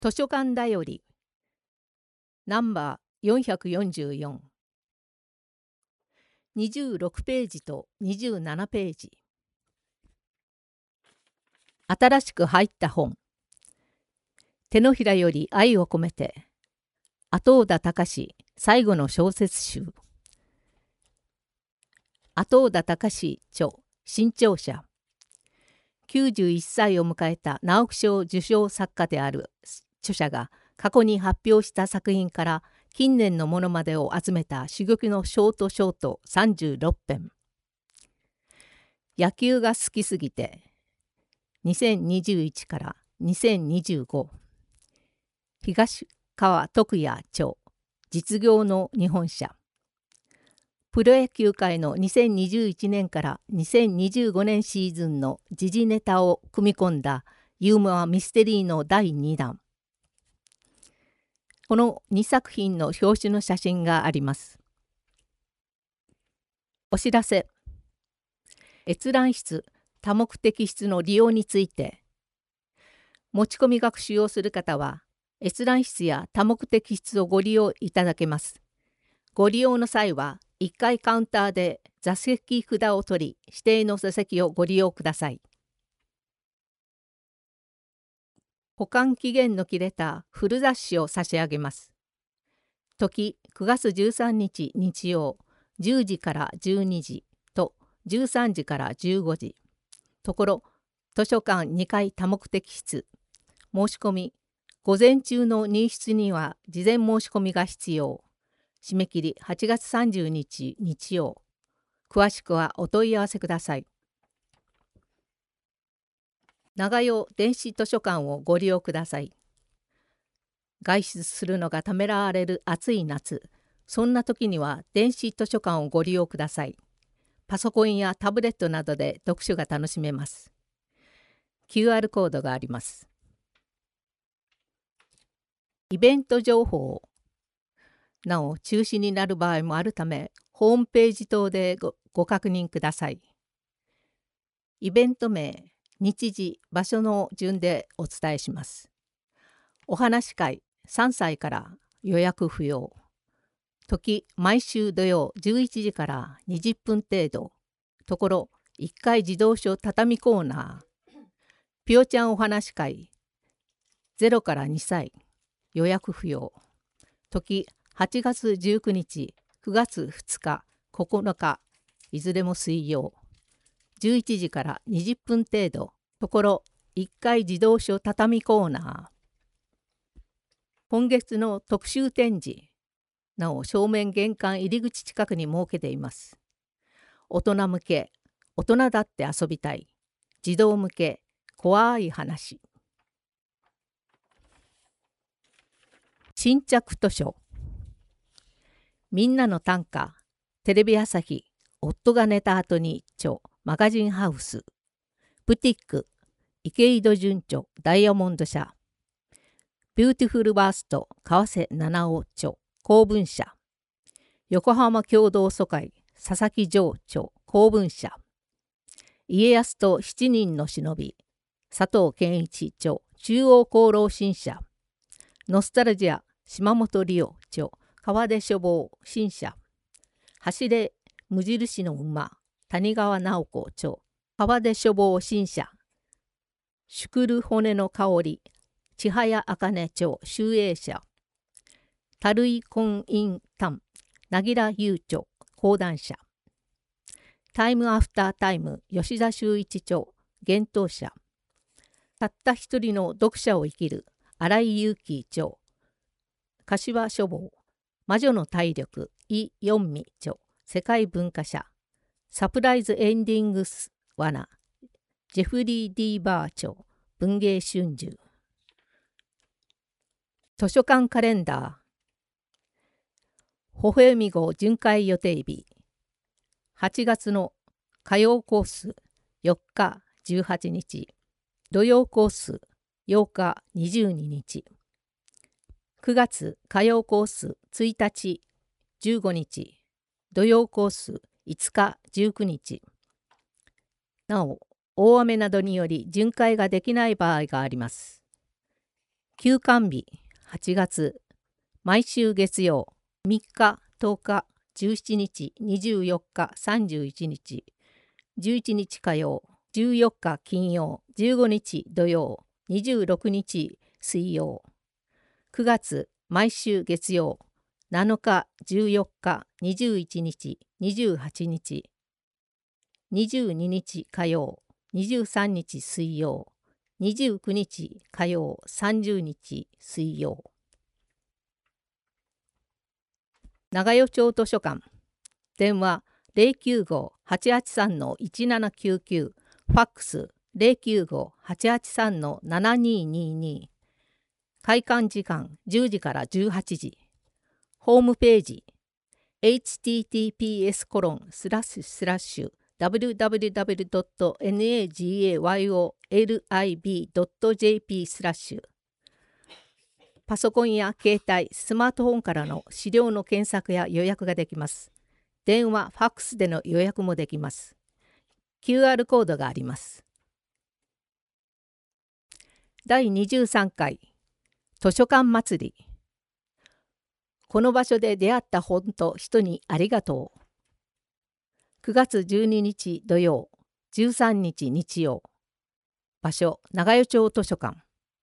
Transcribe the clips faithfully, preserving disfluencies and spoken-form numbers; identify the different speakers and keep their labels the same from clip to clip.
Speaker 1: 図書館だよりナンバーよんひゃくよんじゅうよん、にじゅうろくページとにじゅうななページ。新しく入った本。手のひらより愛を込めて。後尾田隆最後の小説集。後尾田隆著新潮社。きゅうじゅういっさいを迎えた直木賞受賞作家である著者が過去に発表した作品から近年のものまでを集めた珠玉のショートショートさんじゅうろっぺん。野球が好きすぎてにせんにじゅういちからにせんにじゅうご。東川徳也著実業の日本社。プロ野球界のにせんにじゅういちねんからにせんにじゅうごねんシーズンの時事ネタを組み込んだユーモアミステリーのだいにだん。このにさく品の表紙の写真があります。お知らせ。閲覧室、多目的室の利用について。持ち込み学習をする方は、閲覧室や多目的室をご利用いただけます。ご利用の際は、いっかいカウンターで座席札を取り、指定の座席をご利用ください。保管期限の切れた古雑誌を差し上げます。時くがつじゅうさんにち日曜じゅうじからじゅうにじとじゅうさんじからじゅうごじ。ところ図書館にかい多目的室。申し込み午前中の入室には事前申し込みが必要。締め切りはちがつさんじゅうにち日曜。詳しくはお問い合わせください。長与電子図書館をご利用ください。外出するのがためらわれる暑い夏、そんな時には電子図書館をご利用ください。パソコンやタブレットなどで読書が楽しめます。キューアール コードがあります。イベント情報。なお、中止になる場合もあるため、ホームページ等で ご, ご確認ください。イベント名、日時、場所の順でお伝えします。お話し会、さんさいから予約不要。時、毎週土曜じゅういちじからにじゅっぷん程度。ところ、いっかい自動書畳コーナー。ぴよちゃんお話し会、ゼロからにさい。予約不要。時、はちがつじゅうくにち、くがつふつか、ここのか、いずれも水曜。じゅういちじからにじゅっぷん程度。ところ、いっかい自動書畳コーナー。今月の特集展示。なお、正面玄関入り口近くに設けています。大人向け、大人だって遊びたい。児童向け、怖い話。新着図書。みんなの短歌。テレビ朝日。夫が寝た後に著マガジンハウス。ブティック。池井戸潤著ダイヤモンド社。ビューティフルバースト川瀬七尾著公文社。横浜共同疎開佐々木城著公文社。家康と七人の忍び佐藤健一著中央功労新社。ノスタルジア島本理夫著川出書房新社。走れ無印の馬谷川直子著川出書房新社。祝る骨の香り千早茜著集英社。たるい婚姻譚なぎら優著講談社。タイムアフタータイム吉田修一著幻冬社。たった一人の読者を生きる新井祐樹著柏書房。魔女の体力イ・ヨンミ著世界文化社。サプライズエンディングス罠ジェフリー・ディー・バー著文芸春秋。図書館カレンダー。微笑み号巡回予定日。はちがつの火曜コースよっかじゅうはちにち。土曜コースようかにじゅうににち。くがつ火曜コースついたちじゅうごにち。土曜コースいつかじゅうくにち。なお、大雨などにより巡回ができない場合があります。 休館日はちがつ、毎週月曜、みっか、とおか、じゅうしちにち、にじゅうよっか、さんじゅういちにち、じゅういちにち火曜、じゅうよっか金曜、じゅうごにち土曜、にじゅうろくにち水曜。くがつ、毎週月曜、なのか、じゅうよっか、にじゅういちにち、にじゅうはちにち、にじゅうににち火曜、にじゅうさんにち水曜、にじゅうくにち火曜、さんじゅうにち水曜。長与町図書館。電話 ゼロきゅうご はちはちさん いちななきゅうきゅう、ファックス ゼロきゅうご はちはちさん ななににに。開館時間じゅうじからじゅうはちじ。ホームページ エイチティーティーピーエスコロンスラッシュスラッシュダブリューダブリューダブリュードットナガヨリブドットジェーピー スラッシュ。パソコンや携帯、スマートフォンからの資料の検索や予約ができます。電話、ファックスでの予約もできます。キューアール コードがあります。だいにじゅうさんかい図書館祭り。この場所で出会った本と人にありがとう。くがつじゅうににち土曜、じゅうさんにち日曜。場所、長与町図書館。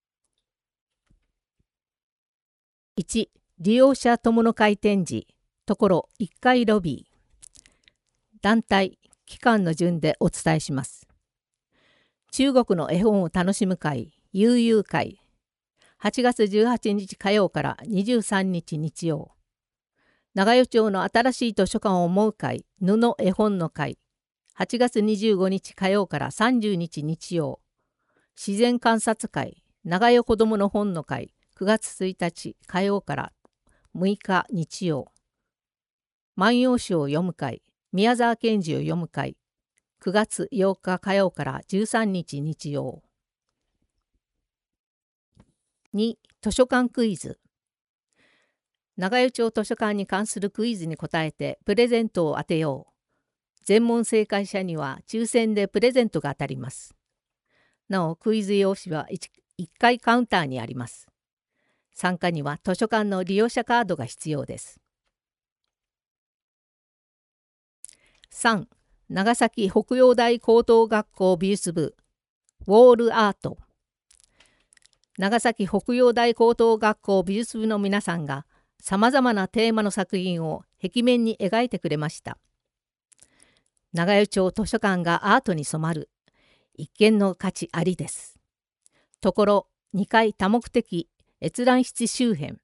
Speaker 1: いち、利用者友の会展示、ところいっかいロビー。団体、期間の順でお伝えします。中国の絵本を楽しむ会、悠々会。はちがつじゅうはちにち火曜からにじゅうさんにち日曜。長与町の新しい図書館を思う会、布絵本の会。はちがつにじゅうごにち火曜からさんじゅうにち日曜。自然観察会、長与子どもの本の会。くがつついたち火曜からむいか日曜。万葉集を読む会、宮沢賢治を読む会。くがつようか火曜からじゅうさんにち日曜。に、図書館クイズ。長与町図書館に関するクイズに答えてプレゼントを当てよう。全問正解者には抽選でプレゼントが当たります。なお、クイズ用紙はいっかいカウンターにあります。参加には図書館の利用者カードが必要です。さん、長崎北洋大高等学校美術部ウォールアート。長崎北洋大高等学校美術部の皆さんがさまざまなテーマの作品を壁面に描いてくれました。長与町図書館がアートに染まる一見の価値ありです。ところにかい多目的閲覧室周辺。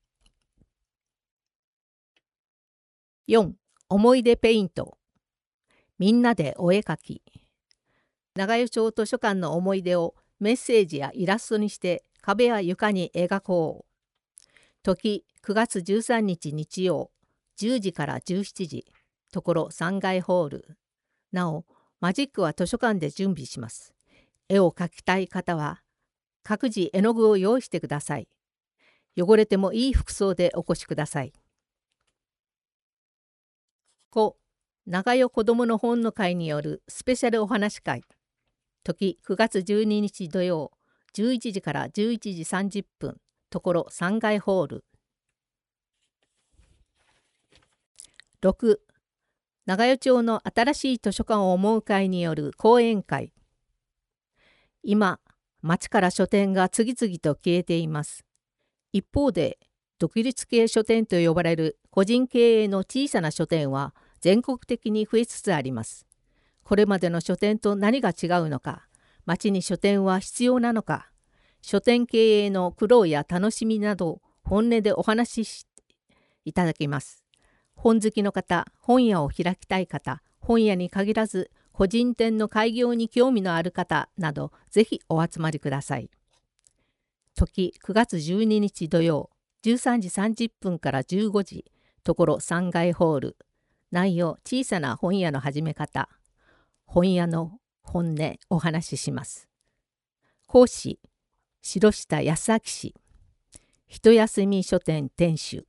Speaker 1: よん、思い出ペイント。みんなでお絵かき。長与町図書館の思い出をメッセージやイラストにして壁や床に描こう。時くがつじゅうさんにち日曜、じゅうじからじゅうしちじ。ところさんがいホール。なお、マジックは図書館で準備します。絵を描きたい方は各自絵の具を用意してください。汚れてもいい服装でお越しください。ご、長与子どもの本の会によるスペシャルお話会。時くがつじゅうににち土曜、じゅういちじからじゅういちじさんじゅっぷん。ところさんがいホール。ろく、長与町の新しい図書館を思う会による講演会。今、町から書店が次々と消えています。一方で、独立系書店と呼ばれる個人経営の小さな書店は全国的に増えつつあります。これまでの書店と何が違うのか、町に書店は必要なのか、書店経営の苦労や楽しみなど本音でお話ししいただきます。本好きの方、本屋を開きたい方、本屋に限らず個人店の開業に興味のある方など、ぜひお集まりください。時くがつじゅうににち土曜、じゅうさんじさんじゅっぷんからじゅうごじ、ところさんがいホール。内容、小さな本屋の始め方。本屋の本音お話しします。講師、城下康明氏。一休み書店店主。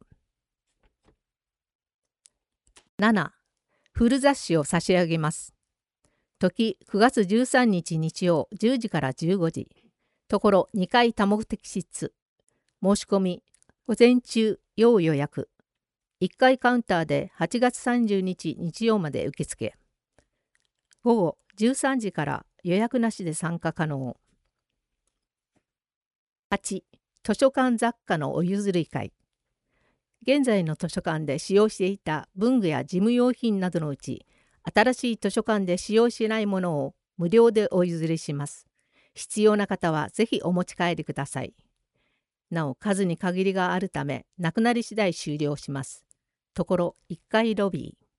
Speaker 1: なな、古雑誌を差し上げます。時くがつじゅうさんにち日曜、じゅうじからじゅうごじ。ところにかい多目的室。 申し込み、午前中要予約。いっかいカウンターではちがつさんじゅうにち日曜まで受付。午後じゅうさんじから予約なしで参加可能。はち. 図書館雑貨のお譲り会。現在の図書館で使用していた文具や事務用品などのうち、新しい図書館で使用しないものを無料でお譲りします。必要な方はぜひお持ち帰りください。なお、数に限りがあるため、なくなり次第終了します。ところいっかいロビー。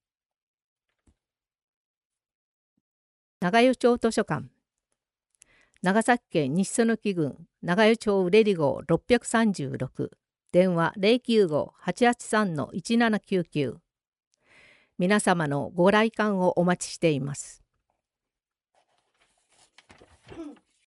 Speaker 1: 長与町図書館。長崎県西園木郡長与町ウレリ号ろっぴゃくさんじゅうろく。電話 ゼロきゅうご はちはちさん いちななきゅうきゅう。皆様のご来館をお待ちしています。